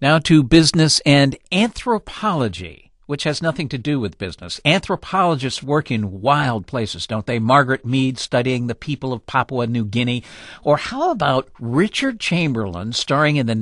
Now to business and anthropology, which has nothing to do with business. Anthropologists work in wild places, don't they? Margaret Mead studying the people of Papua New Guinea. Or how about Richard Chamberlain starring in the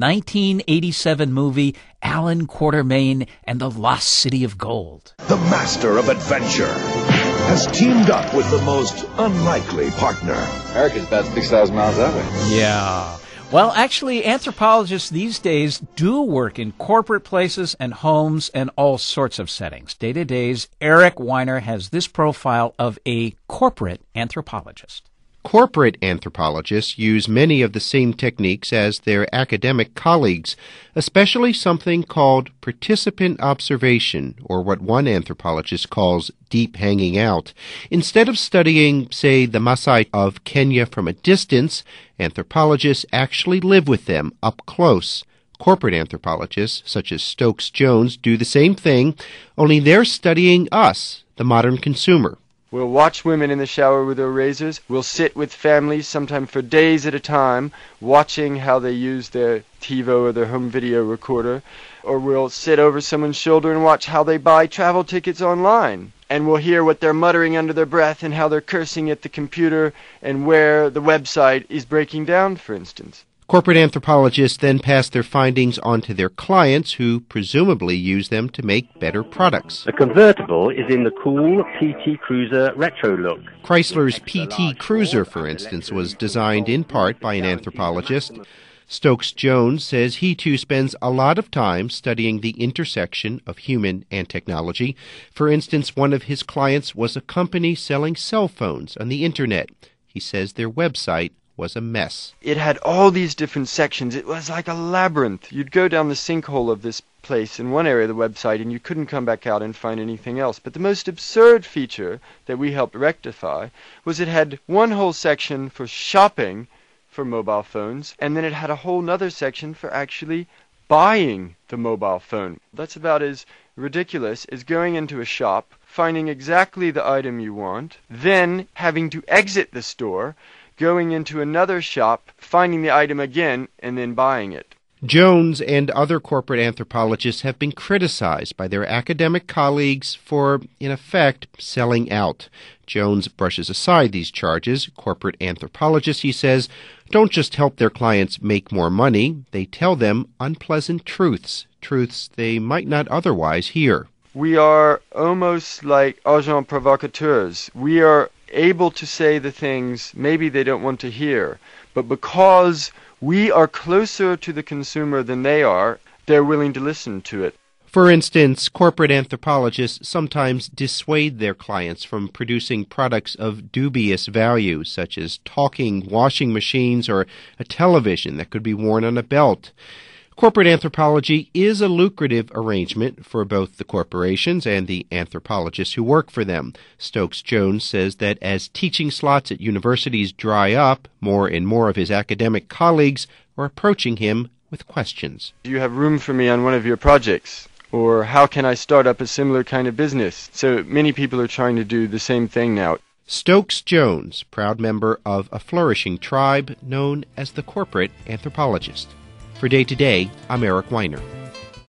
1987 movie Alan Quatermain and the Lost City of Gold? The master of adventure has teamed up with the most unlikely partner. America's about 6,000 miles that way. Yeah. Well, actually, anthropologists these days do work in corporate places and homes and all sorts of settings. Day to Day's Eric Weiner has this profile of a corporate anthropologist. Corporate anthropologists use many of the same techniques as their academic colleagues, especially something called participant observation, or what one anthropologist calls deep hanging out. Instead of studying, say, the Maasai of Kenya from a distance, anthropologists actually live with them up close. Corporate anthropologists, such as Stokes-Jones, do the same thing, only they're studying us, the modern consumer. We'll watch women in the shower with their razors. We'll sit with families, sometimes for days at a time, watching how they use their TiVo or their home video recorder. Or we'll sit over someone's shoulder and watch how they buy travel tickets online. And we'll hear what they're muttering under their breath and how they're cursing at the computer and where the website is breaking down, for instance. Corporate anthropologists then pass their findings on to their clients, who presumably use them to make better products. The convertible is in the cool PT Cruiser retro look. Chrysler's PT Cruiser, for instance, was designed in part by an anthropologist. Stokes-Jones says he too spends a lot of time studying the intersection of human and technology. For instance, one of his clients was a company selling cell phones on the internet. He says their website was a mess. It had all these different sections. It was like a labyrinth. You'd go down the sinkhole of this place in one area of the website and you couldn't come back out and find anything else. But the most absurd feature that we helped rectify was it had one whole section for shopping for mobile phones, and then it had a whole nother section for actually buying the mobile phone. That's about as ridiculous as going into a shop, finding exactly the item you want, then having to exit the store, going into another shop, finding the item again, and then buying it. Jones and other corporate anthropologists have been criticized by their academic colleagues for, in effect, selling out. Jones brushes aside these charges. Corporate anthropologists, he says, don't just help their clients make more money. They tell them unpleasant truths they might not otherwise hear. We are almost like agents provocateurs. We are able to say the things maybe they don't want to hear, but because we are closer to the consumer than they are, they're willing to listen to it. For instance, corporate anthropologists sometimes dissuade their clients from producing products of dubious value, such as talking washing machines or a television that could be worn on a belt. Corporate anthropology is a lucrative arrangement for both the corporations and the anthropologists who work for them. Stokes-Jones says that as teaching slots at universities dry up, more and more of his academic colleagues are approaching him with questions. Do you have room for me on one of your projects? Or how can I start up a similar kind of business? So many people are trying to do the same thing now. Stokes-Jones, proud member of a flourishing tribe known as the corporate anthropologist. For Day to Day, I'm Eric Weiner.